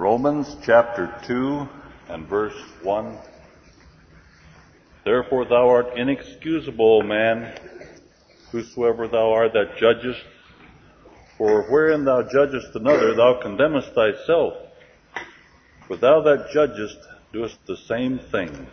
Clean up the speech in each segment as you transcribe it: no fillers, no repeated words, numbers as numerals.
Romans chapter 2 and verse 1. Therefore thou art inexcusable, O man, whosoever thou art that judgest. For wherein thou judgest another, thou condemnest thyself. For thou that judgest doest the same things.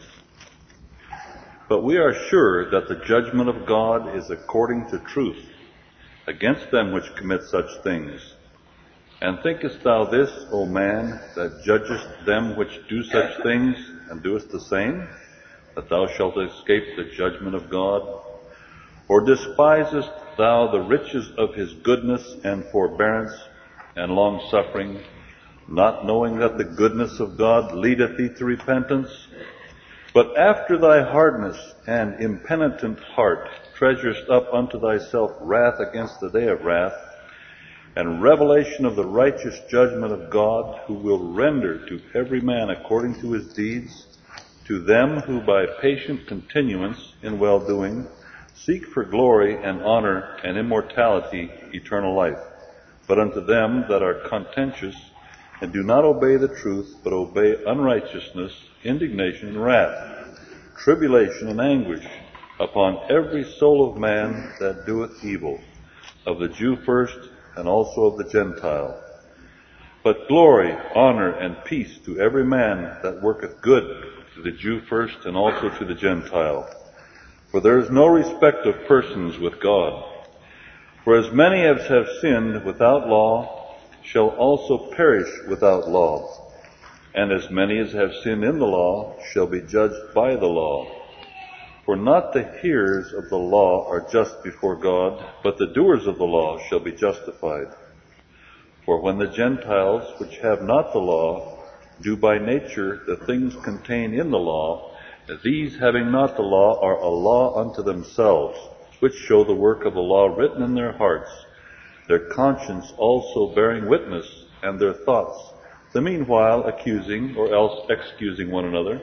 But we are sure that the judgment of God is according to truth, against them which commit such things. And thinkest thou this, O man, that judgest them which do such things, and doest the same, that thou shalt escape the judgment of God? Or despisest thou the riches of his goodness and forbearance and long-suffering, not knowing that the goodness of God leadeth thee to repentance? But after thy hardness and impenitent heart treasurest up unto thyself wrath against the day of wrath, and revelation of the righteous judgment of God, who will render to every man according to his deeds, to them who by patient continuance in well-doing seek for glory and honor and immortality, eternal life. But unto them that are contentious and do not obey the truth, but obey unrighteousness, indignation and wrath, tribulation and anguish upon every soul of man that doeth evil, of the Jew first, and also of the Gentile. But glory, honor, and peace to every man that worketh good, to the Jew first, and also to the Gentile. For there is no respect of persons with God. For as many as have sinned without law shall also perish without law, and as many as have sinned in the law shall be judged by the law. For not the hearers of the law are just before God, but the doers of the law shall be justified. For when the Gentiles, which have not the law, do by nature the things contained in the law, these having not the law are a law unto themselves, which show the work of the law written in their hearts, their conscience also bearing witness, and their thoughts, the meanwhile accusing or else excusing one another.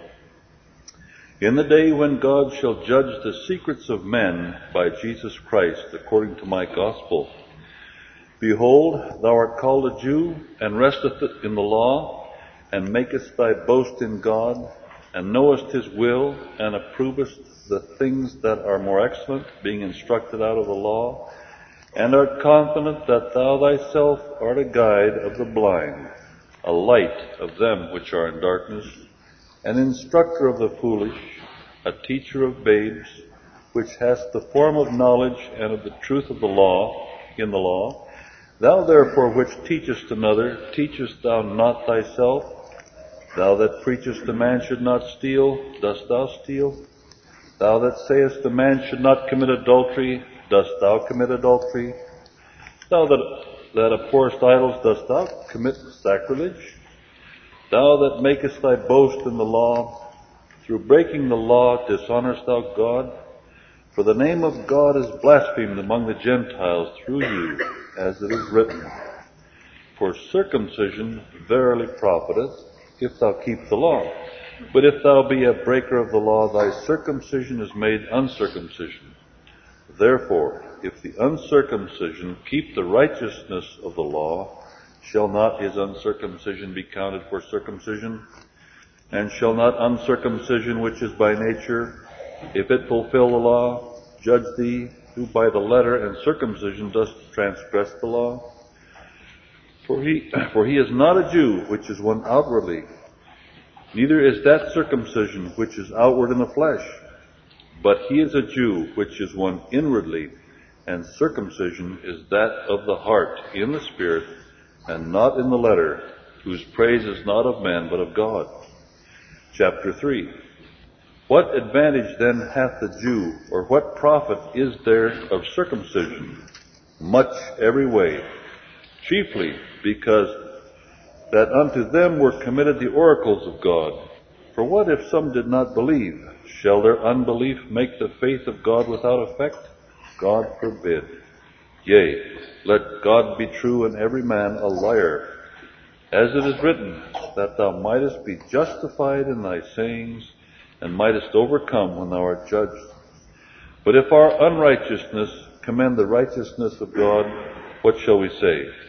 In the day when God shall judge the secrets of men by Jesus Christ, according to my gospel. Behold, thou art called a Jew, and restest in the law, and makest thy boast in God, and knowest his will, and approvest the things that are more excellent, being instructed out of the law, and art confident that thou thyself art a guide of the blind, a light of them which are in darkness, an instructor of the foolish, a teacher of babes, which hast the form of knowledge and of the truth of the law, in the law. Thou therefore which teachest another, teachest thou not thyself? Thou that preachest a man should not steal, dost thou steal? Thou that sayest a man should not commit adultery, dost thou commit adultery? Thou that abhorrest idols, dost thou commit sacrilege? Thou that makest thy boast in the law, through breaking the law dishonorest thou God? For the name of God is blasphemed among the Gentiles through you, as it is written, For circumcision verily profiteth, if thou keep the law. But if thou be a breaker of the law, thy circumcision is made uncircumcision. Therefore, if the uncircumcision keep the righteousness of the law, shall not his uncircumcision be counted for circumcision? And shall not uncircumcision which is by nature, if it fulfill the law, judge thee, who by the letter and circumcision dost transgress the law? For he is not a Jew which is one outwardly, neither is that circumcision which is outward in the flesh, but he is a Jew which is one inwardly, and circumcision is that of the heart in the spirit, and not in the letter, whose praise is not of men, but of God. Chapter 3. What advantage then hath the Jew, or what profit is there of circumcision? Much every way, chiefly because that unto them were committed the oracles of God. For what if some did not believe? Shall their unbelief make the faith of God without effect? God forbid. Yea, let God be true and every man a liar, as it is written, that thou mightest be justified in thy sayings, and mightest overcome when thou art judged. But if our unrighteousness commend the righteousness of God, what shall we say?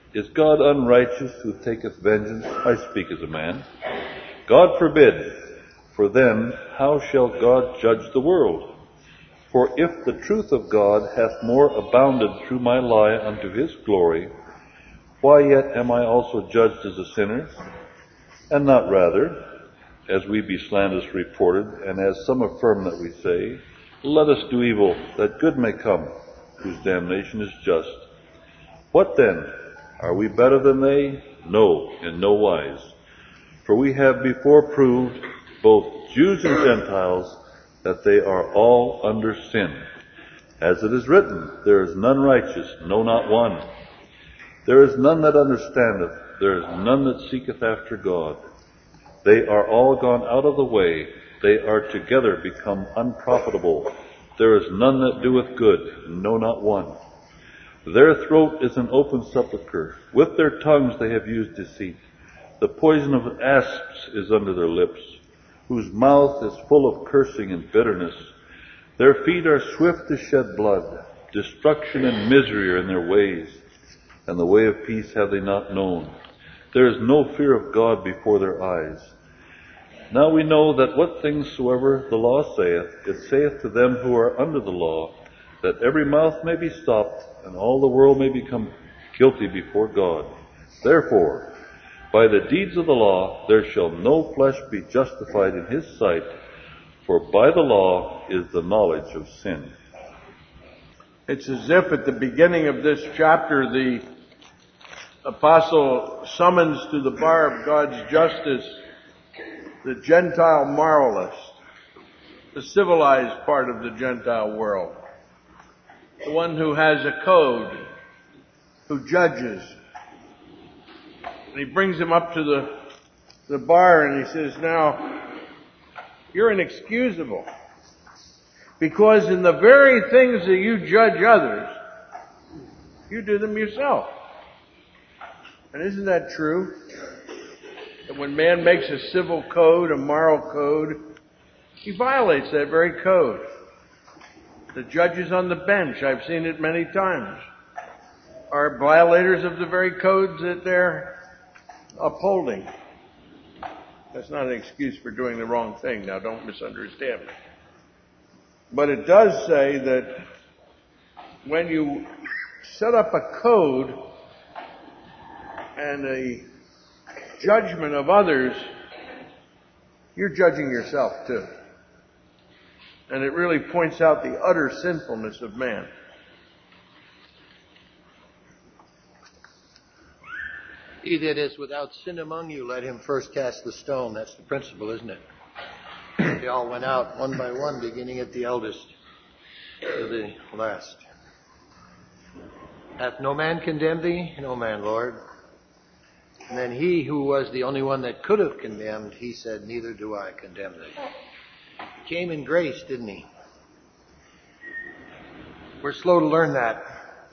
Is God unrighteous who taketh vengeance? I speak as a man. God forbid. For then how shall God judge the world? For if the truth of God hath more abounded through my lie unto his glory, why yet am I also judged as a sinner? And not rather, as we be slanderously reported, and as some affirm that we say, let us do evil, that good may come, whose damnation is just. What then? Are we better than they? No, in no wise. For we have before proved, both Jews and Gentiles, that they are all under sin. As it is written, there is none righteous, no, not one. There is none that understandeth, there is none that seeketh after God. They are all gone out of the way, they are together become unprofitable. There is none that doeth good, no, not one. Their throat is an open sepulchre. With their tongues they have used deceit. The poison of asps is under their lips, whose mouth is full of cursing and bitterness. Their feet are swift to shed blood. Destruction and misery are in their ways, and the way of peace have they not known. There is no fear of God before their eyes. Now we know that what things soever the law saith, it saith to them who are under the law, that every mouth may be stopped, and all the world may become guilty before God. Therefore, by the deeds of the law there shall no flesh be justified in his sight, for by the law is the knowledge of sin. It's as if at the beginning of this chapter the apostle summons to the bar of God's justice the Gentile moralist, the civilized part of the Gentile world, the one who has a code, who judges. And he brings him up to the bar and he says, now, you're inexcusable. Because in the very things that you judge others, you do them yourself. And isn't that true? That when man makes a civil code, a moral code, he violates that very code. The judges on the bench, I've seen it many times, are violators of the very codes that they're upholding. That's not an excuse for doing the wrong thing. Now, don't misunderstand me. But it does say that when you set up a code and a judgment of others, you're judging yourself too. And it really points out the utter sinfulness of man. He that is without sin among you, let him first cast the stone. That's the principle, isn't it? They all went out one by one, beginning at the eldest to the last. Hath no man condemned thee? No man, Lord. And then he who was the only one that could have condemned, he said, neither do I condemn thee. He came in grace, didn't he? We're slow to learn that.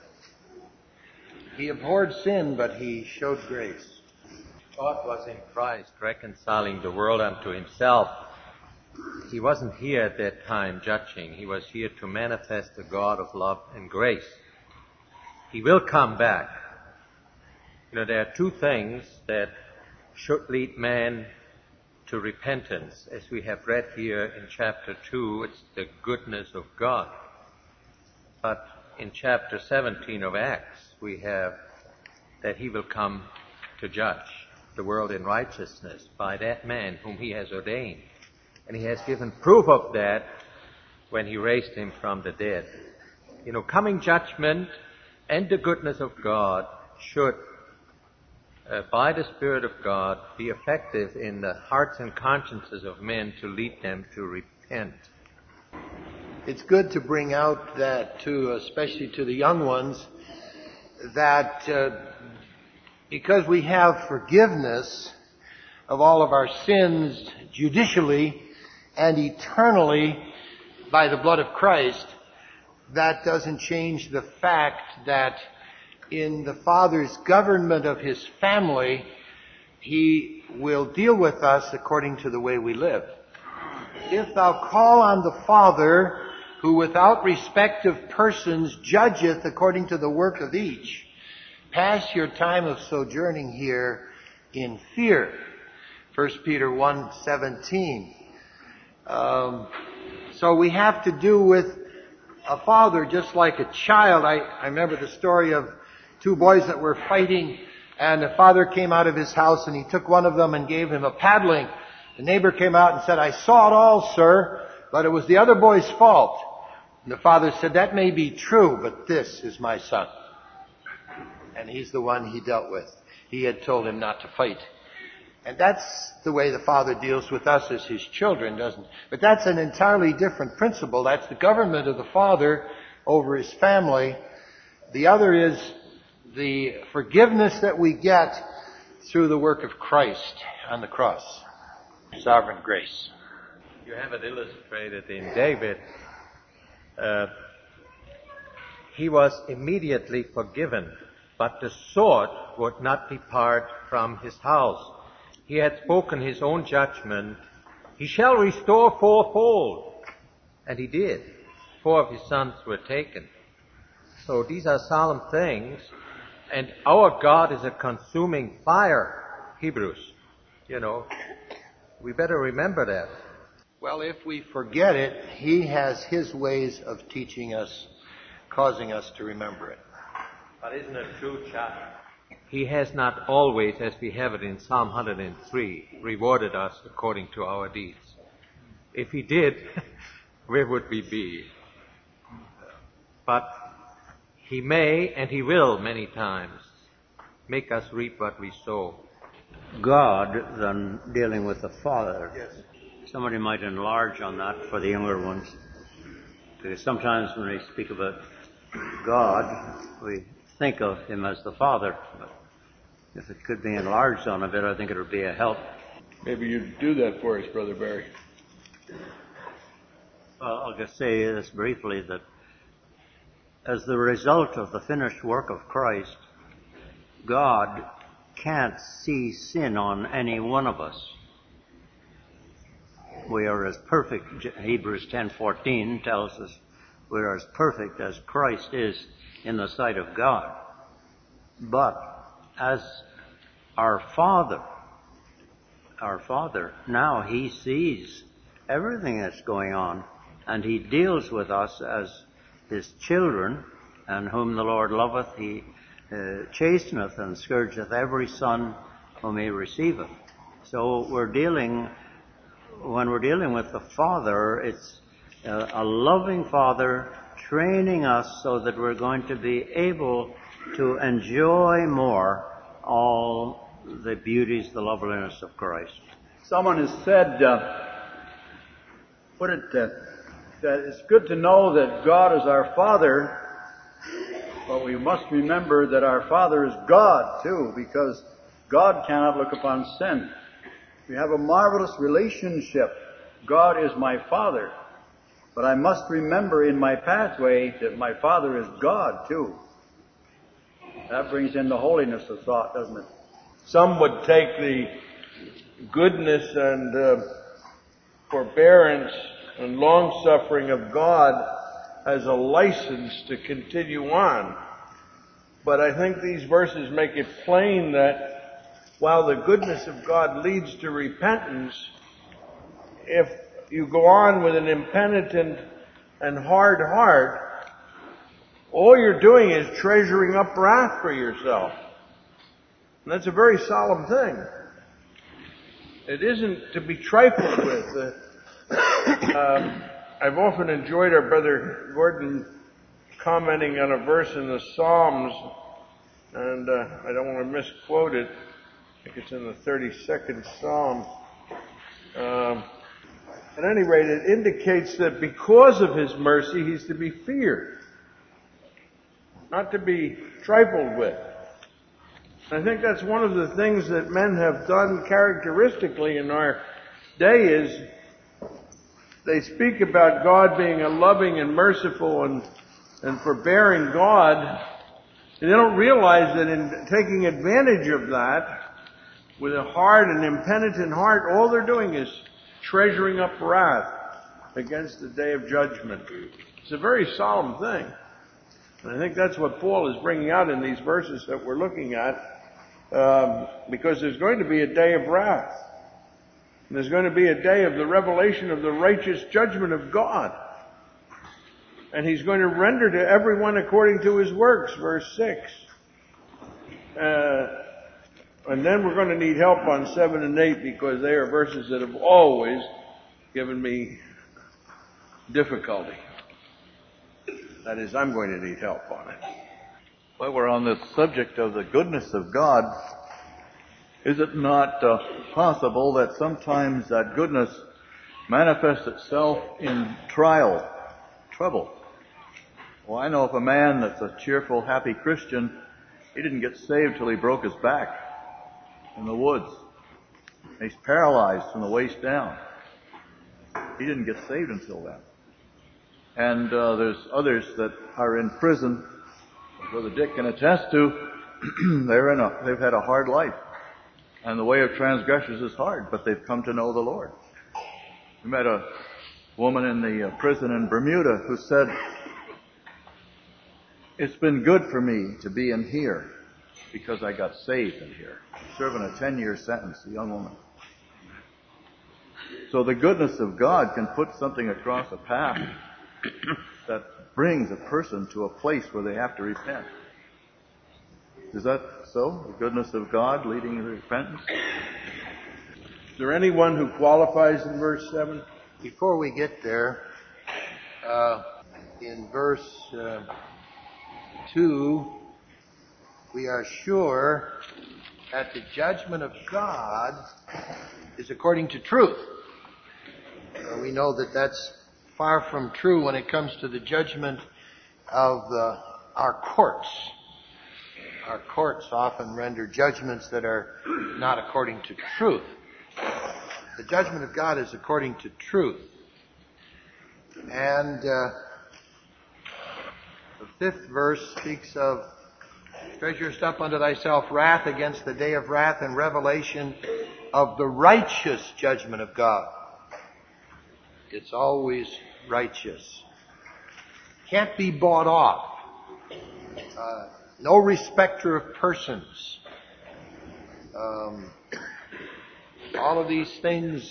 He abhorred sin, but he showed grace. God was in Christ reconciling the world unto himself. He wasn't here at that time judging. He was here to manifest the God of love and grace. He will come back. You know, there are two things that should lead man to repentance. As we have read here in chapter 2, it's the goodness of God. But in chapter 17 of Acts, we have that he will come to judge the world in righteousness by that man whom he has ordained. And he has given proof of that when he raised him from the dead. You know, coming judgment and the goodness of God should, by the Spirit of God, be effective in the hearts and consciences of men to lead them to repent. It's good to bring out that too, especially to the young ones, that because we have forgiveness of all of our sins judicially and eternally by the blood of Christ, that doesn't change the fact that in the Father's government of His family, He will deal with us according to the way we live. If thou call on the Father, who without respect of persons judgeth according to the work of each, pass your time of sojourning here in fear. 1 Peter 1:17. So we have to do with a father just like a child. I remember the story of two boys that were fighting, and the father came out of his house and he took one of them and gave him a paddling. The neighbor came out and said, "I saw it all, sir, but it was the other boy's fault." And the father said, "That may be true, but this is my son." And he's the one he dealt with. He had told him not to fight. And that's the way the Father deals with us as His children, doesn't it? But that's an entirely different principle. That's the government of the Father over His family. The other is the forgiveness that we get through the work of Christ on the cross. Sovereign grace. You have it illustrated in David. He was immediately forgiven, but the sword would not depart from his house. He had spoken his own judgment. He shall restore fourfold. And he did. 4 of his sons were taken. So these are solemn things. And our God is a consuming fire. Hebrews. We better remember that. Well, if we forget it, He has His ways of teaching us, causing us to remember it. But isn't it true, Chuck? He has not always, as we have it in Psalm 103, rewarded us according to our deeds. If He did, where would we be? But He may, and He will many times, make us reap what we sow. God, then dealing with the Father. Yes. Somebody might enlarge on that for the younger ones. Because sometimes when we speak about God, we think of Him as the Father. But if it could be enlarged on a bit, I think it would be a help. Maybe you'd do that for us, Brother Barry. Well, I'll just say this briefly, that as the result of the finished work of Christ, God can't see sin on any one of us. We are as perfect, Hebrews 10:14 tells us, we are as perfect as Christ is in the sight of God. But as our Father, now He sees everything that's going on, and He deals with us as His children, and whom the Lord loveth, He chasteneth and scourgeth every son whom He receiveth. So when we're dealing with the Father, it's a loving Father training us so that we're going to be able to enjoy more all the beauties, the loveliness of Christ. Someone has said, that it's good to know that God is our Father, but we must remember that our Father is God too, because God cannot look upon sin. We have a marvelous relationship. God is my Father, but I must remember in my pathway that my Father is God too. That brings in the holiness of thought, doesn't it? Some would take the goodness and forbearance and long-suffering of God as a license to continue on. But I think these verses make it plain that while the goodness of God leads to repentance, if you go on with an impenitent and hard heart, all you're doing is treasuring up wrath for yourself. And that's a very solemn thing. It isn't to be trifled with. I've often enjoyed our brother Gordon commenting on a verse in the Psalms, and I don't want to misquote it. I think it's in the 32nd Psalm. At any rate, it indicates that because of His mercy, He's to be feared, not to be trifled with. I think that's one of the things that men have done characteristically in our day is they speak about God being a loving and merciful and forbearing God, and they don't realize that in taking advantage of that with a hard and impenitent heart, all they're doing is treasuring up wrath against the day of judgment. It's a very solemn thing. And I think that's what Paul is bringing out in these verses that we're looking at, because there's going to be a day of wrath. And there's going to be a day of the revelation of the righteous judgment of God. And he's going to render to everyone according to his works, verse 6. And then we're going to need help on 7 and 8, because they are verses that have always given me difficulty. That is, I'm going to need help on it. While we're on this subject of the goodness of God, is it not possible that sometimes that goodness manifests itself in trouble? Well, I know of a man that's a cheerful, happy Christian. He didn't get saved till he broke his back in the woods. He's paralyzed from the waist down. He didn't get saved until then. And there's others that are in prison, as Brother Dick can attest to. They've had a hard life. And the way of transgressors is hard, but they've come to know the Lord. We met a woman in the prison in Bermuda who said, "It's been good for me to be in here because I got saved in here." Serving a 10-year sentence, a young woman. So the goodness of God can put something across a path that brings a person to a place where they have to repent. Is that so? The goodness of God leading to repentance? Is there anyone who qualifies in verse 7? Before we get there, in verse 2, we are sure that the judgment of God is according to truth. We know that that's far from true when it comes to the judgment of our courts. Our courts often render judgments that are not according to truth. The judgment of God is according to truth. And the 5th verse speaks of treasurest up unto thyself wrath against the day of wrath and revelation of the righteous judgment of God. It's always righteous. Can't be bought off. No respecter of persons. All of these things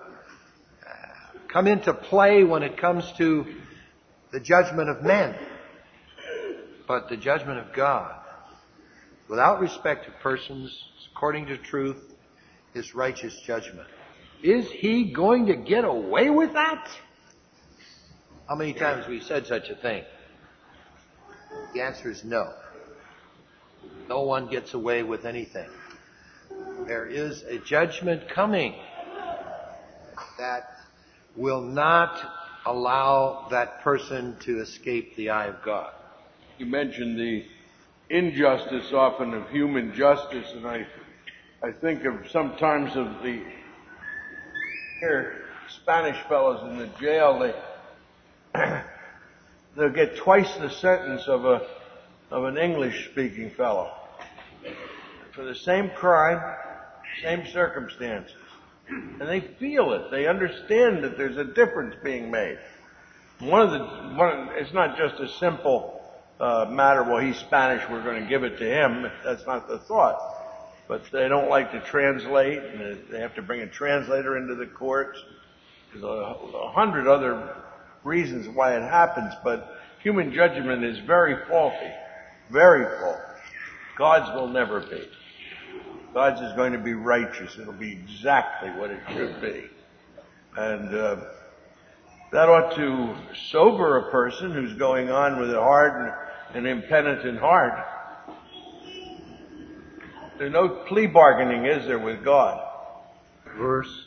come into play when it comes to the judgment of men. But the judgment of God, without respect of persons, according to truth, is righteous judgment. Is he going to get away with that? How many times have we said such a thing? The answer is no. No one gets away with anything. There is a judgment coming that will not allow that person to escape the eye of God. You mentioned the injustice often of human justice, and I think of sometimes of the Spanish fellows in the jail. They'll get twice the sentence of an English-speaking fellow for the same crime, same circumstances, and they feel it. They understand that there's a difference being made. It's not just a simple matter. Well, he's Spanish, we're going to give it to him. That's not the thought. But they don't like to translate, and they have to bring a translator into the courts. There's 100 other reasons why it happens, but human judgment is very faulty. Very faulty. God's will never be. God's is going to be righteous. It'll be exactly what it should be. And that ought to sober a person who's going on with a hard and impenitent heart. There's no plea bargaining, is there, with God? Verse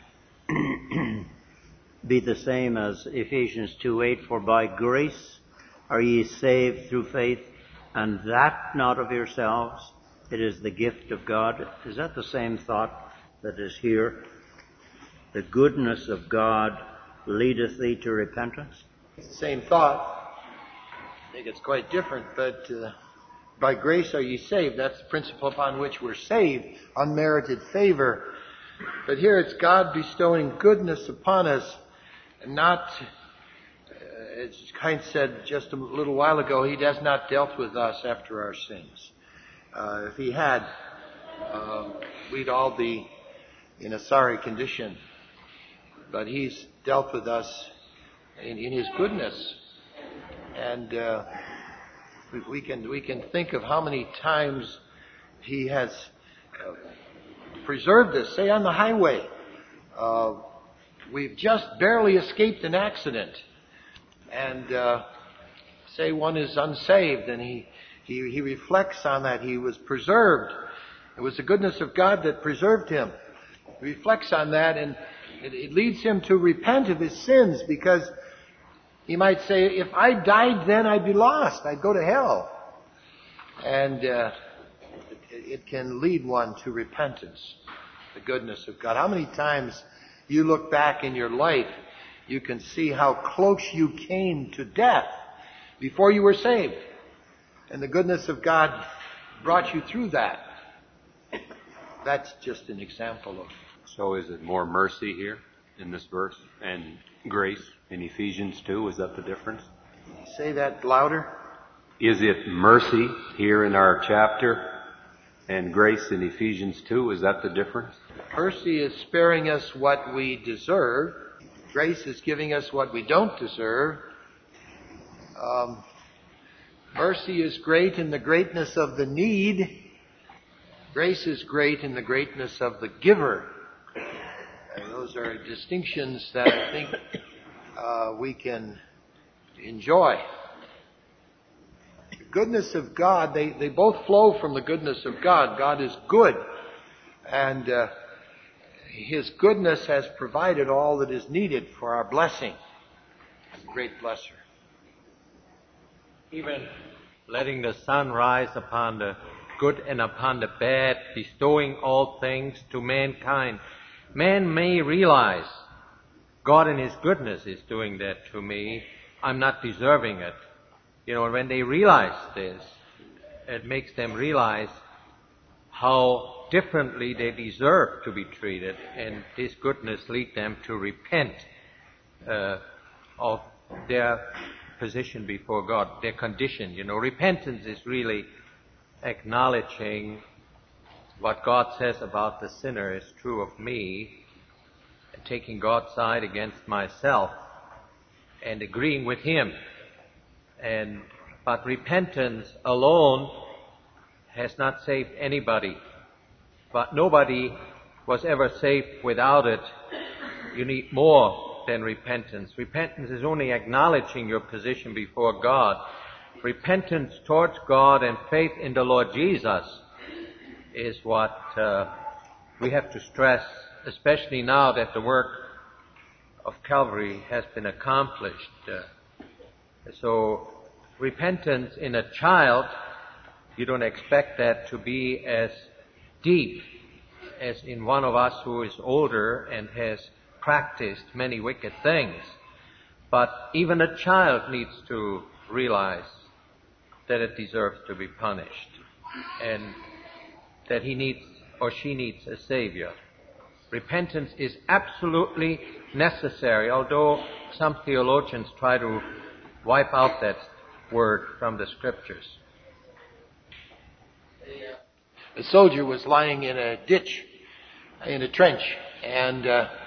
be the same as Ephesians 2:8, for by grace are ye saved through faith, and that not of yourselves, it is the gift of God. Is that the same thought that is here? The goodness of God leadeth thee to repentance? It's the same thought. I think it's quite different, but by grace are ye saved. That's the principle upon which we're saved, unmerited favor. But here it's God bestowing goodness upon us, not as Heinz said just a little while ago, he has not dealt with us after our sins. If he had, we'd all be in a sorry condition. But he's dealt with us in his goodness. And we can think of how many times he has preserved us. Say on the highway, we've just barely escaped an accident. And say one is unsaved, and he reflects on that. He was preserved. It was the goodness of God that preserved him. He reflects on that, and it leads him to repent of his sins, because he might say, if I died then, I'd be lost. I'd go to hell. And it can lead one to repentance, the goodness of God. How many times you look back in your life, you can see how close you came to death before you were saved. And the goodness of God brought you through that. That's just an example of. So is it more mercy here in this verse and grace in Ephesians 2? Is that the difference? Say that louder. Is it mercy here in our chapter and grace in Ephesians 2? Is that the difference? Mercy is sparing us what we deserve. Grace is giving us what we don't deserve. Mercy is great in the greatness of the need. Grace is great in the greatness of the giver. And those are distinctions that I think we can enjoy. The goodness of God, they both flow from the goodness of God. God is good. And His goodness has provided all that is needed for our blessing. He's a great blesser. Even letting the sun rise upon the good and upon the bad, bestowing all things to mankind. Man may realize God in His goodness is doing that to me. I'm not deserving it. You know, when they realize this, it makes them realize how differently they deserve to be treated, and this goodness leads them to repent of their position before God, their condition. You know, repentance is really acknowledging what God says about the sinner is true of me, and taking God's side against myself and agreeing with Him. But repentance alone has not saved anybody. But nobody was ever saved without it. You need more than repentance. Repentance is only acknowledging your position before God. Repentance towards God and faith in the Lord Jesus is what we have to stress, especially now that the work of Calvary has been accomplished. So repentance in a child, you don't expect that to be as deep as in one of us who is older and has practiced many wicked things. But even a child needs to realize that it deserves to be punished and that he needs or she needs a Savior. Repentance is absolutely necessary, although some theologians try to wipe out that word from the Scriptures. A soldier was lying in a ditch, in a trench, and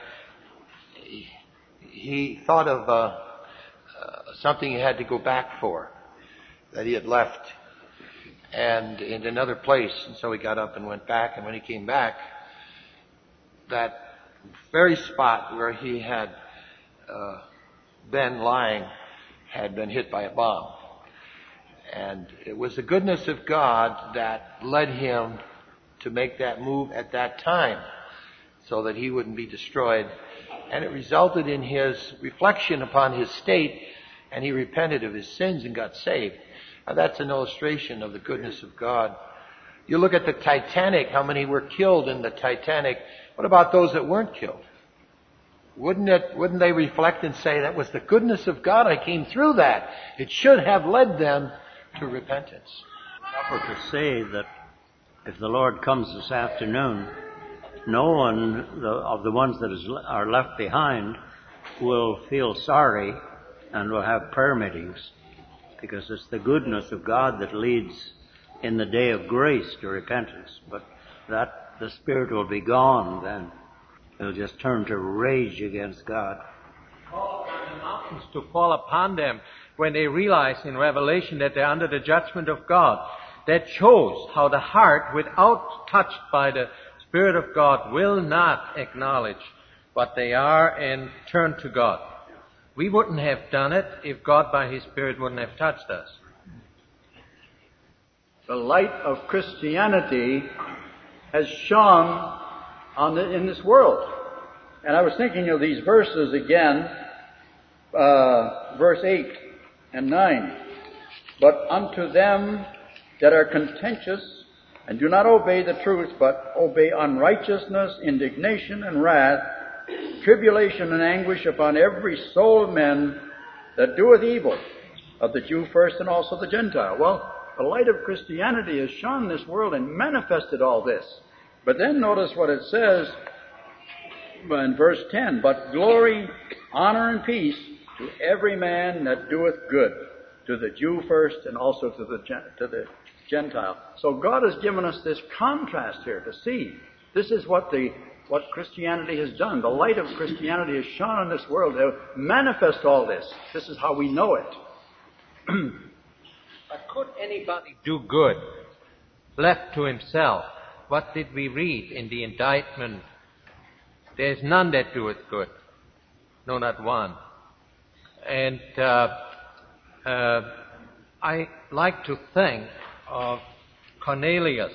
he thought of something he had to go back for, that he had left, and in another place. And so he got up and went back, and when he came back, that very spot where he had been lying had been hit by a bomb. And it was the goodness of God that led him to make that move at that time so that he wouldn't be destroyed. And it resulted in his reflection upon his state, and he repented of his sins and got saved. Now that's an illustration of the goodness of God. You look at the Titanic, how many were killed in the Titanic. What about those that weren't killed? Wouldn't they reflect and say, that was the goodness of God, I came through that. It should have led them to repentance. Proper to say that if the Lord comes this afternoon, no one of the ones that are left behind will feel sorry and we'll have prayer meetings, because it's the goodness of God that leads in the day of grace to repentance. But that the Spirit will be gone, then they'll just turn to rage against God. Call upon the mountains to fall upon them when they realize in Revelation that they're under the judgment of God. That shows how the heart, without touched by the Spirit of God, will not acknowledge what they are and turn to God. We wouldn't have done it if God by His Spirit wouldn't have touched us. The light of Christianity has shone in this world. And I was thinking of these verses again, verse 8 and 9. But unto them that are contentious and do not obey the truth, but obey unrighteousness, indignation, and wrath, tribulation and anguish upon every soul of men that doeth evil, of the Jew first and also the Gentile. Well, the light of Christianity has shone in this world and manifested all this. But then notice what it says in verse 10, but glory, honor, and peace to every man that doeth good, to the Jew first and also to the Gentile. So God has given us this contrast here to see. This is what Christianity has done. The light of Christianity has shone in this world to manifest all this. This is how we know it. But could anybody do good left to himself? What did we read in the indictment? There is none that doeth good, no, not one. And I like to think of Cornelius.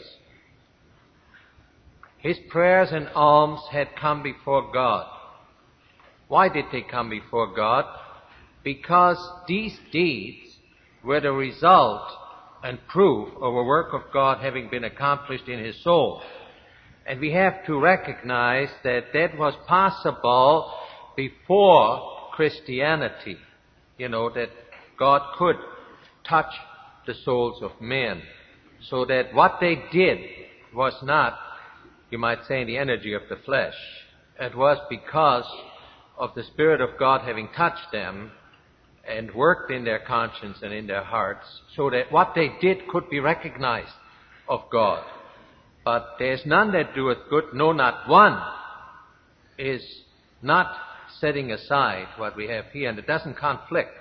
His prayers and alms had come before God. Why did they come before God? Because these deeds were the result and proof of a work of God having been accomplished in his soul. And we have to recognize that that was possible before Christianity. You know, that God could touch the souls of men. So that what they did was not, you might say, in the energy of the flesh. It was because of the Spirit of God having touched them and worked in their conscience and in their hearts, so that what they did could be recognized of God. But there is none that doeth good, no, not one, is not setting aside what we have here, and it doesn't conflict.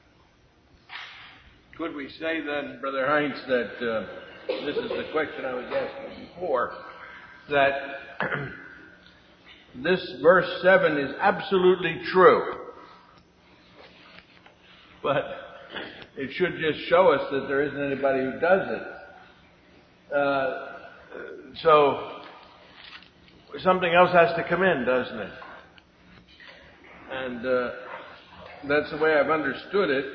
Could we say then, Brother Heinz, that this is the question I was asking before, that this verse 7 is absolutely true, but it should just show us that there isn't anybody who does it. So something else has to come in, doesn't it? And that's the way I've understood it,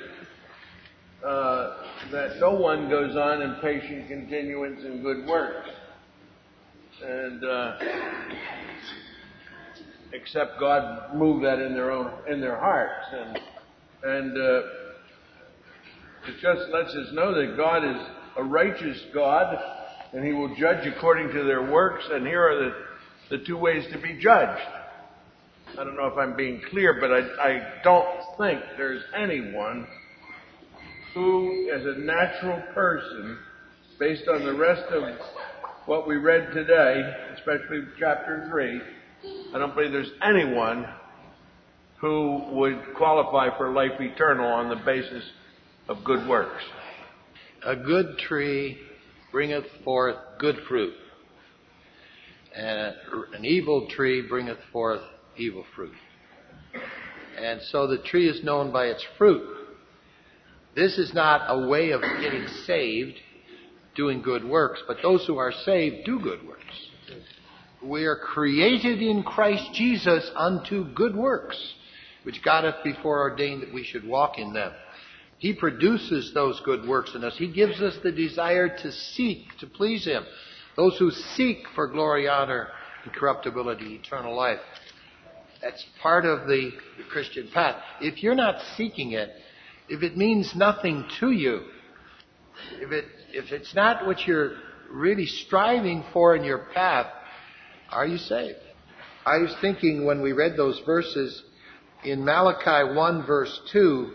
that no one goes on in patient continuance in good works, and except God move that in their hearts, and it just lets us know that God is a righteous God, and He will judge according to their works, and here are the two ways to be judged. I don't know if I'm being clear, but I don't think there's anyone who, as a natural person, based on the rest of what we read today, especially chapter 3, I don't believe there's anyone who would qualify for life eternal on the basis of good works. A good tree bringeth forth good fruit, and an evil tree bringeth forth evil fruit. And so the tree is known by its fruit. This is not a way of getting saved, doing good works, but those who are saved do good works. We are created in Christ Jesus unto good works, which God hath before ordained that we should walk in them. He produces those good works in us. He gives us the desire to seek, to please Him. Those who seek for glory, honor, incorruptibility, eternal life. That's part of the Christian path. If you're not seeking it, if it means nothing to you, if it's not what you're really striving for in your path, are you saved? I was thinking when we read those verses in Malachi 1 verse 2,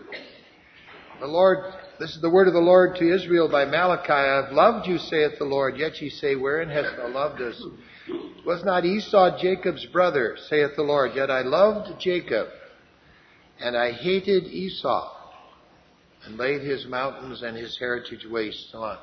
this is the word of the Lord to Israel by Malachi. I've loved you, saith the Lord, yet ye say, wherein hast thou loved us? Was not Esau Jacob's brother, saith the Lord, yet I loved Jacob, and I hated Esau, and laid his mountains and his heritage waste. On.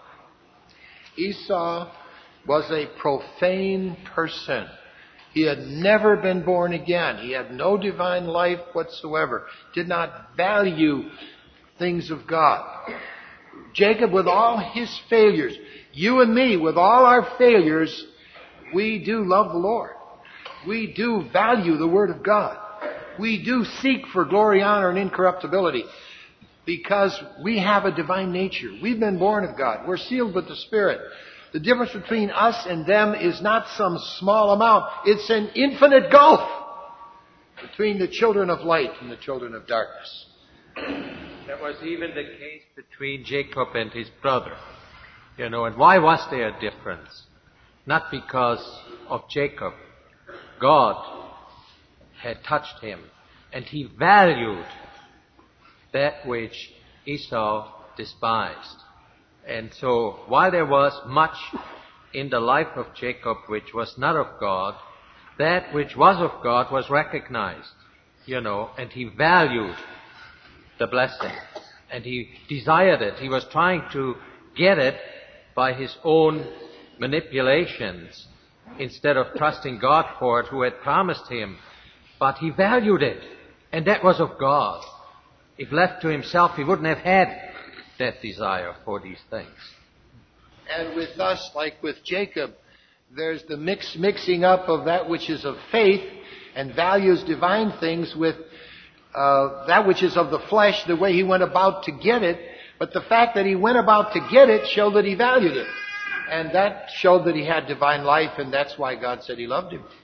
Esau was a profane person. He had never been born again. He had no divine life whatsoever. Did not value things of God. Jacob, with all his failures, you and me, with all our failures, we do love the Lord. We do value the Word of God. We do seek for glory, honor, and incorruptibility because we have a divine nature. We've been born of God. We're sealed with the Spirit. The difference between us and them is not some small amount. It's an infinite gulf between the children of light and the children of darkness. That was even the case between Jacob and his brother. And why was there a difference? Not because of Jacob. God had touched him, and he valued that which Esau despised. And so, while there was much in the life of Jacob which was not of God, that which was of God was recognized, and he valued the blessing. And he desired it. He was trying to get it by his own manipulations instead of trusting God for it who had promised him. But he valued it. And that was of God. If left to himself, he wouldn't have had that desire for these things. And with us, like with Jacob, there's the mixing up of that which is of faith and values divine things with that which is of the flesh, the way he went about to get it. But the fact that he went about to get it showed that he valued it. And that showed that he had divine life, and that's why God said he loved him.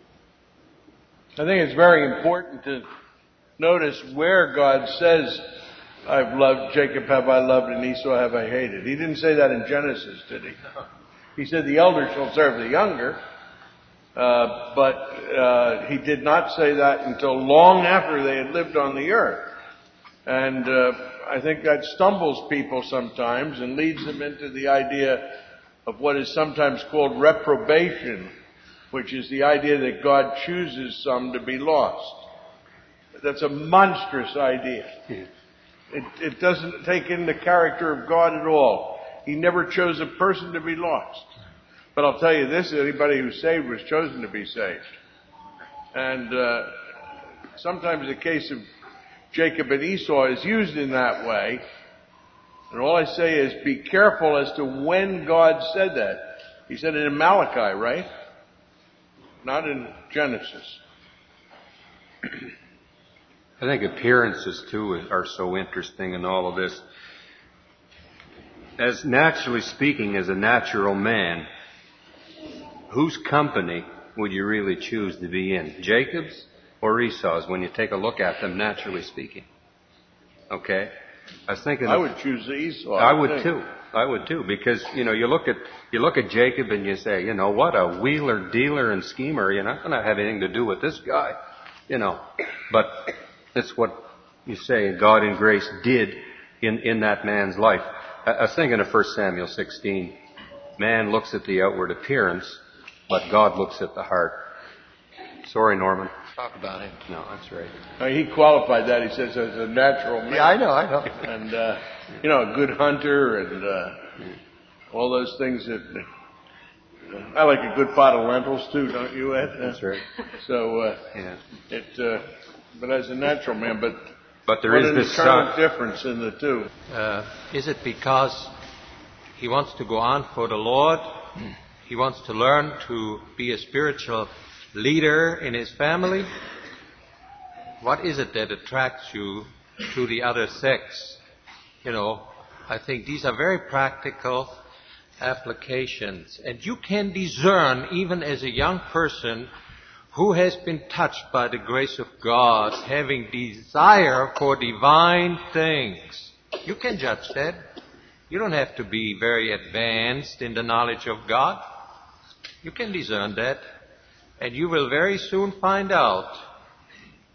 I think it's very important to notice where God says, I've loved Jacob have I loved and Esau have I hated. He didn't say that in Genesis, did he? He said the elder shall serve the younger. But he did not say that until long after they had lived on the earth. And I think that stumbles people sometimes and leads them into the idea of what is sometimes called reprobation, which is the idea that God chooses some to be lost. That's a monstrous idea. It doesn't take in the character of God at all. He never chose a person to be lost. But I'll tell you this, anybody who's saved was chosen to be saved. And sometimes the case of Jacob and Esau is used in that way. And all I say is be careful as to when God said that. He said it in Malachi, right? Not in Genesis. I think appearances, too, are so interesting in all of this. As naturally speaking, as a natural man, whose company would you really choose to be in? Jacob's or Esau's when you take a look at them, naturally speaking? Okay? I was thinking... I would choose Esau. I would too, because, you look at Jacob and you say, what a wheeler, dealer, and schemer. You're not going to have anything to do with this guy, But it's what you say God in grace did in that man's life. I was thinking of 1 Samuel 16. Man looks at the outward appearance, but God looks at the heart. Sorry, Norman. Talk about him. No, that's right. He qualified that. He says as a natural man. Yeah, I know. And, a good hunter and all those things that... I like a good pot of lentils too, don't you, Ed? That's right. So, yeah. But as a natural man, but there is this difference in the two. Is it because he wants to go on for the Lord? He wants to learn to be a spiritual leader in his family? What is it that attracts you to the other sex? I think these are very practical applications. And you can discern, even as a young person who has been touched by the grace of God, having desire for divine things. You can judge that. You don't have to be very advanced in the knowledge of God. You can discern that. And you will very soon find out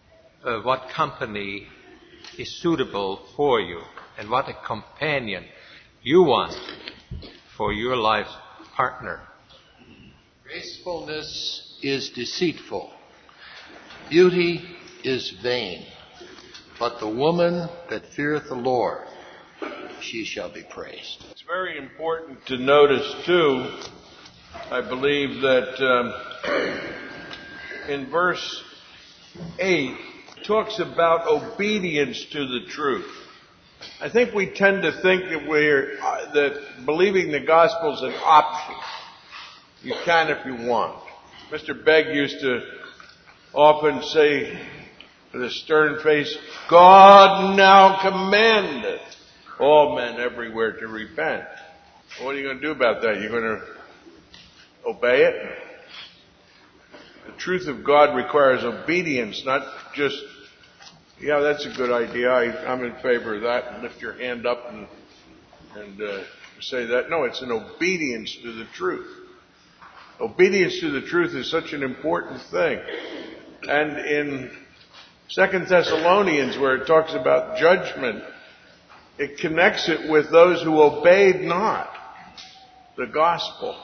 what company is suitable for you and what a companion you want for your life partner. Gracefulness is deceitful. Beauty is vain. But the woman that feareth the Lord, she shall be praised. It's very important to notice, too, I believe, that in verse 8, it talks about obedience to the truth. I think we tend to think that believing the gospel is an option. You can if you want. Mr. Begg used to often say with a stern face, God now commandeth all men everywhere to repent. What are you going to do about that? You're going to obey it? The truth of God requires obedience, not just, yeah, that's a good idea, I'm in favor of that, and lift your hand up and say that. No, it's an obedience to the truth. Obedience to the truth is such an important thing. And in 2 Thessalonians, where it talks about judgment, it connects it with those who obeyed not the gospel.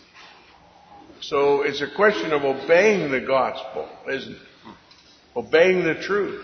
So it's a question of obeying the gospel, isn't it? Obeying the truth.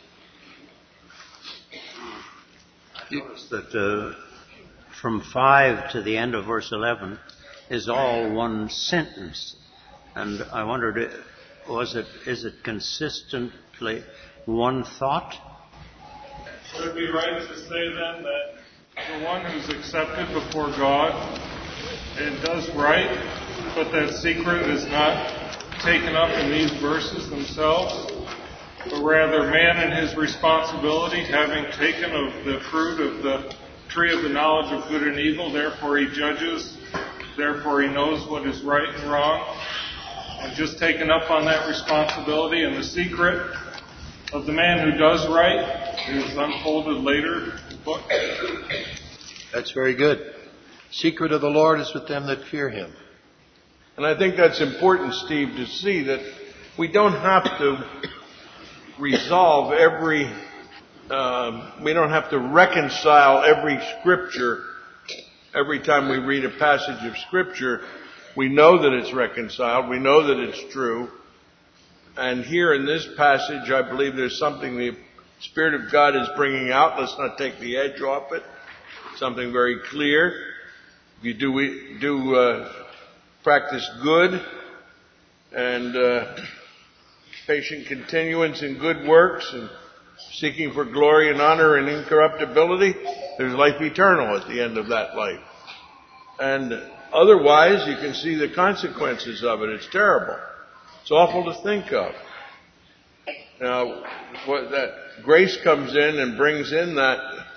Notice that from 5 to the end of verse 11 is all one sentence. And I wondered, is it consistently one thought? Would it be right to say then that the one who's accepted before God and does right, but that secret is not taken up in these verses themselves, but rather man in his responsibility, having taken of the fruit of the tree of the knowledge of good and evil, therefore he judges, therefore he knows what is right and wrong, and just taken up on that responsibility, and the secret of the man who does right is unfolded later in the book. That's very good. Secret of the Lord is with them that fear him. And I think that's important, Steve, to see that we don't have to resolve we don't have to reconcile every scripture. Every time we read a passage of scripture, we know that it's reconciled. We know that it's true. And here in this passage, I believe there's something the Spirit of God is bringing out. Let's not take the edge off it. Something very clear. If you do practice good and patient continuance in good works and seeking for glory and honor and incorruptibility, there's life eternal at the end of that life. And otherwise, you can see the consequences of it. It's terrible. It's awful to think of. Now, that grace comes in and brings in that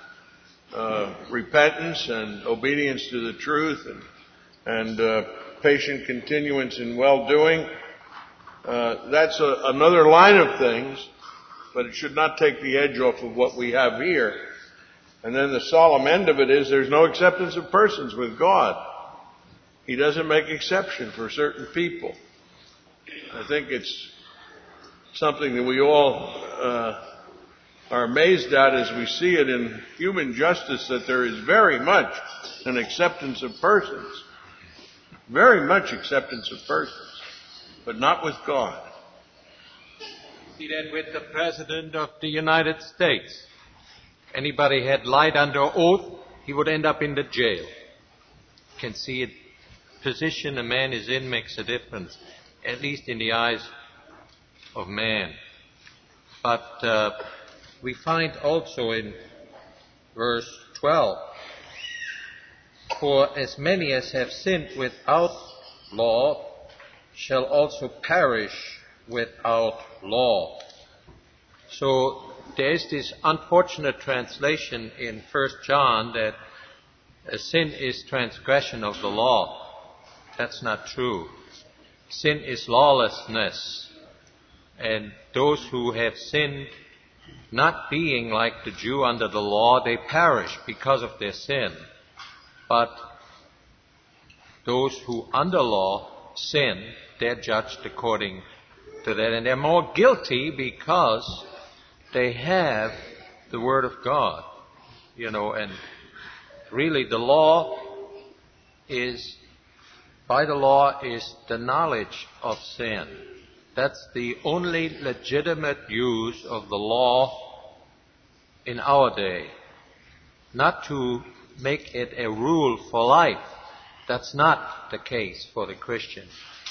repentance and obedience to the truth and patient continuance in well-doing. That's another line of things, but it should not take the edge off of what we have here. And then the solemn end of it is there's no acceptance of persons with God. He doesn't make exception for certain people. I think it's something that we all are amazed at as we see it in human justice, that there is very much an acceptance of persons. Very much acceptance of persons, but not with God. See that with the President of the United States. Anybody had lied under oath, he would end up in the jail. You can see it. Position a man is in makes a difference, at least in the eyes of man. But we find also in verse 12, for as many as have sinned without law shall also perish without law. So there is this unfortunate translation in 1 John that sin is transgression of the law. That's not true. Sin is lawlessness. And those who have sinned, not being like the Jew under the law, they perish because of their sin. But those who under law sin, they're judged according to that. And they're more guilty because they have the Word of God, and really the law is the knowledge of sin. That's the only legitimate use of the law in our day. Not to make it a rule for life. That's not the case for the Christian.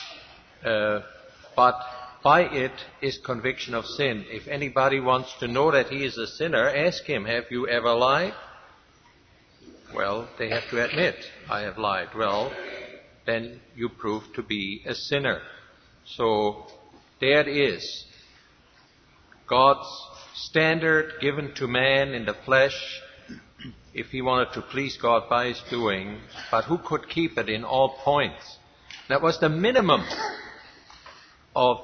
But by it is conviction of sin. If anybody wants to know that he is a sinner, ask him, have you ever lied? Well, they have to admit, I have lied. Well, then you prove to be a sinner. So there it is. God's standard given to man in the flesh, if he wanted to please God by his doing, but who could keep it in all points? That was the minimum of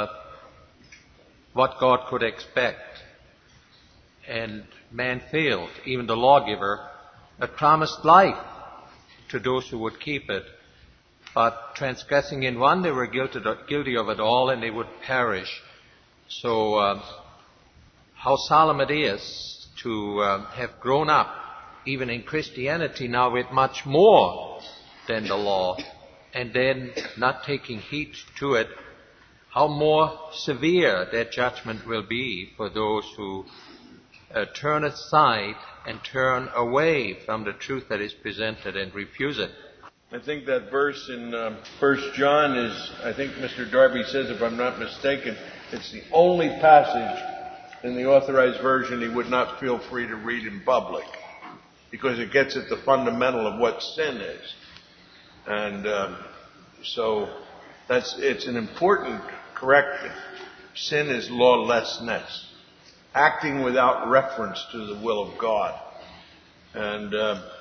what God could expect. And man failed. Even the lawgiver had promised life to those who would keep it. But transgressing in one, they were guilty of it all, and they would perish. So how solemn it is to have grown up, even in Christianity now, with much more than the law, and then not taking heed to it. How more severe that judgment will be for those who turn aside and turn away from the truth that is presented and refuse it. I think that verse in 1 John is, I think Mr. Darby says, if I'm not mistaken, it's the only passage in the Authorized Version he would not feel free to read in public, because it gets at the fundamental of what sin is. And so it's an important correction. Sin is lawlessness, acting without reference to the will of God. And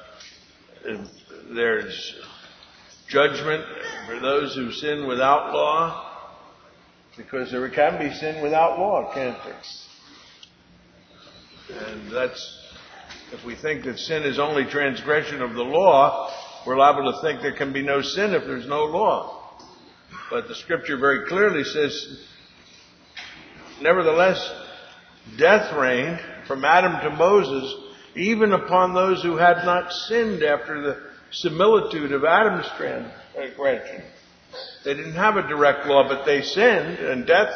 there's judgment for those who sin without law, because there can be sin without law, can't there? And if we think that sin is only transgression of the law, we're liable to think there can be no sin if there's no law. But the Scripture very clearly says, nevertheless, death reigned from Adam to Moses, even upon those who had not sinned after the similitude of Adam's transgression. They didn't have a direct law, but they sinned, and death,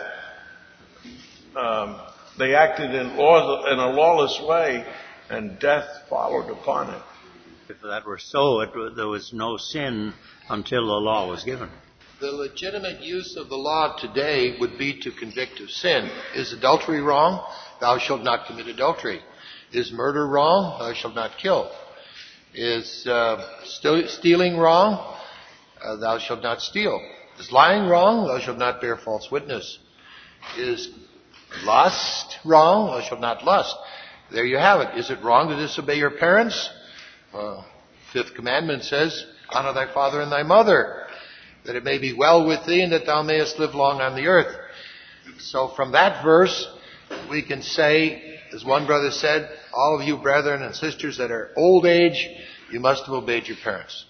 they acted in a lawless way, and death followed upon it. If that were so, there was no sin until the law was given. The legitimate use of the law today would be to convict of sin. Is adultery wrong? Thou shalt not commit adultery. Is murder wrong? Thou shalt not kill. Is stealing wrong? Thou shalt not steal. Is lying wrong? Thou shalt not bear false witness. Is lust wrong? Thou shalt not lust. There you have it. Is it wrong to disobey your parents? Fifth commandment says, honor thy father and thy mother, that it may be well with thee and that thou mayest live long on the earth. So from that verse, we can say, as one brother said, all of you brethren and sisters that are old age, you must have obeyed your parents.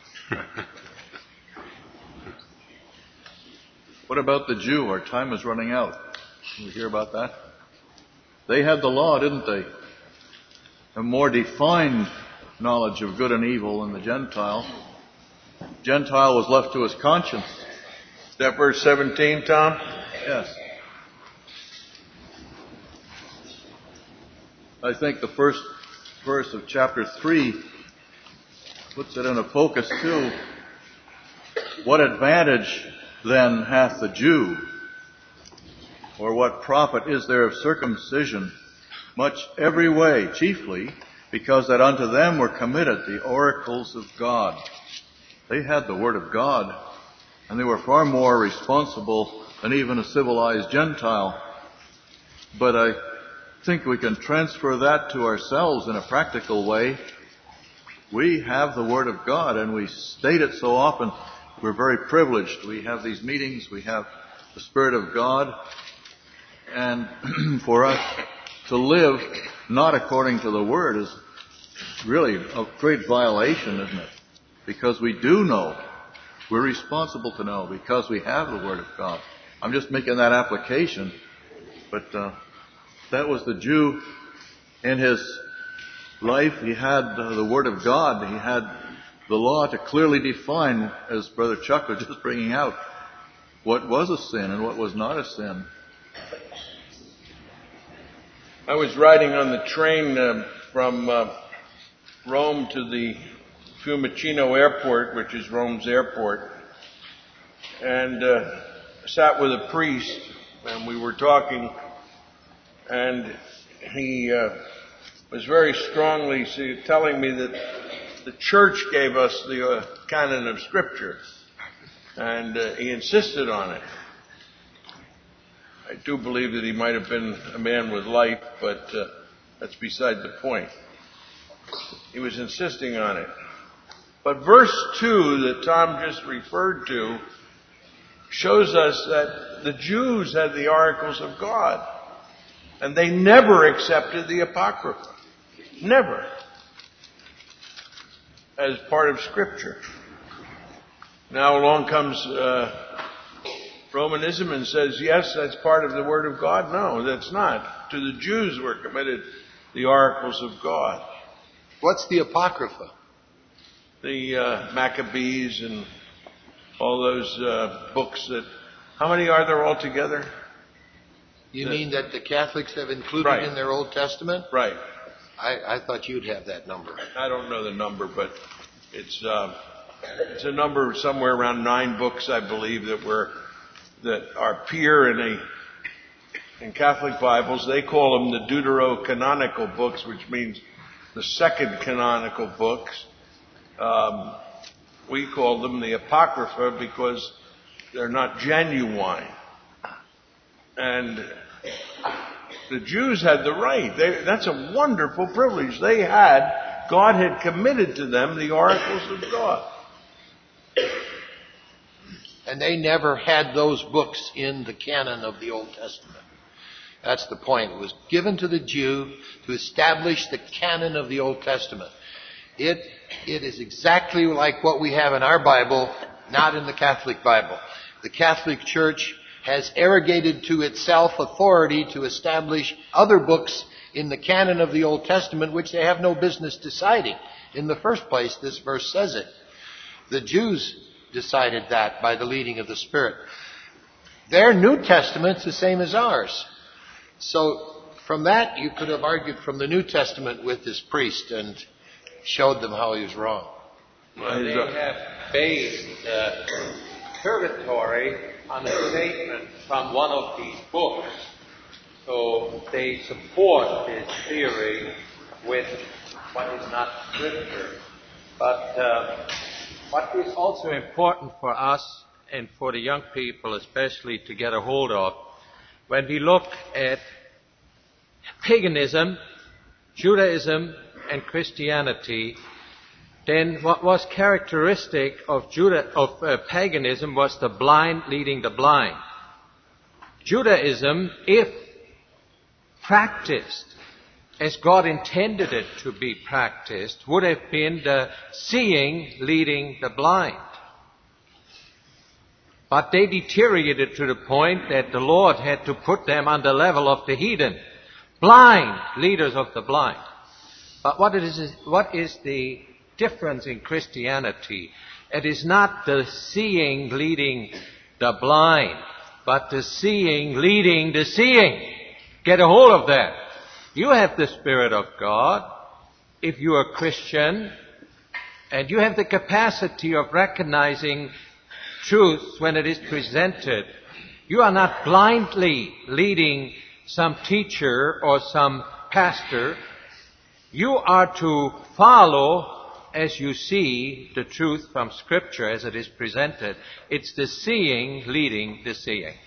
What about the Jew? Our time is running out. Can we hear about that? They had the law, didn't they? A more defined knowledge of good and evil than the Gentile. Gentile was left to his conscience. Is that verse 17, Tom? Yes. I think the first verse of chapter 3 puts it in a focus too. What advantage then hath the Jew? Or what profit is there of circumcision? Much every way, chiefly because that unto them were committed the oracles of God. They had the Word of God, and they were far more responsible than even a civilized Gentile. But I think we can transfer that to ourselves in a practical way. We have the Word of God, and we state it so often. We're very privileged. We have these meetings. We have the Spirit of God. And for us to live not according to the Word is really a great violation, isn't it? Because we do know. We're responsible to know because we have the Word of God. I'm just making that application. But That was the Jew in his life. He had the Word of God. He had the law to clearly define, as Brother Chuck was just bringing out, what was a sin and what was not a sin. I was riding on the train from Rome to the Fiumicino Airport, which is Rome's airport, and sat with a priest, and we were talking, and he was very strongly telling me that the church gave us the canon of Scripture, and he insisted on it. I do believe that he might have been a man with life, but that's beside the point. He was insisting on it. But verse 2 that Tom just referred to shows us that the Jews had the oracles of God, and they never accepted the Apocrypha. Never. As part of Scripture. Now along comes Romanism and says, yes, that's part of the Word of God. No, that's not. To the Jews were committed the oracles of God. What's the Apocrypha? The Maccabees and all those books that... How many are there altogether? You mean that the Catholics have included in their Old Testament? Right. I thought you'd have that number. I don't know the number, but it's a number somewhere around 9 books, I believe, that appear in Catholic Bibles. They call them the deuterocanonical books, which means the second canonical books. We call them the Apocrypha because they're not genuine. And the Jews had the right. That's a wonderful privilege. God had committed to them the oracles of God. And they never had those books in the canon of the Old Testament. That's the point. It was given to the Jew to establish the canon of the Old Testament. It is exactly like what we have in our Bible, not in the Catholic Bible. The Catholic Church has arrogated to itself authority to establish other books in the canon of the Old Testament, which they have no business deciding. In the first place, this verse says it. The Jews decided that by the leading of the Spirit. Their New Testament's the same as ours. So from that, you could have argued from the New Testament with this priest and showed them how he was wrong. Well, they have based purgatory on a statement from one of these books. So they support this theory with what is not Scripture. But what is also important for us and for the young people especially to get a hold of, when we look at paganism, Judaism, and Christianity, then what was characteristic of paganism was the blind leading the blind. Judaism, if practiced as God intended it to be practiced, would have been the seeing leading the blind. But they deteriorated to the point that the Lord had to put them on the level of the heathen, blind leaders of the blind. But what is the difference in Christianity? It is not the seeing leading the blind, but the seeing leading the seeing. Get a hold of that. You have the Spirit of God if you are a Christian, and you have the capacity of recognizing truth when it is presented. You are not blindly leading some teacher or some pastor. You are to follow as you see the truth from Scripture as it is presented. It's the seeing leading the seeing.